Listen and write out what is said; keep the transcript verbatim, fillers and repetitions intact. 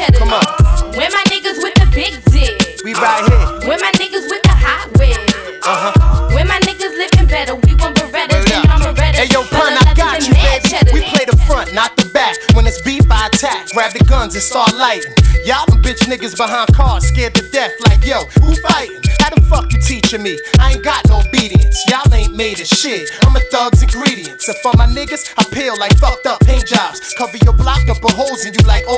cheddar. Come on. Where my niggas with the big dick? We right here. Where my niggas with the hot whip? Uh-huh. Where my niggas living better? We want Berettas and I'm a Beretta. Hey yo, pun, I got you, baby. We play the front, not the back. When it's beef, I attack. Grab the guns and start lighting. Y'all them bitch niggas behind cars, scared to death. Like yo, who fighting? How the fuck you teaching me? I ain't got no obedience. Y'all ain't made of shit. I'm a thug's ingredients. And for my niggas, I peel like fucked up paint jobs. Cover your block and put holes in you like oh.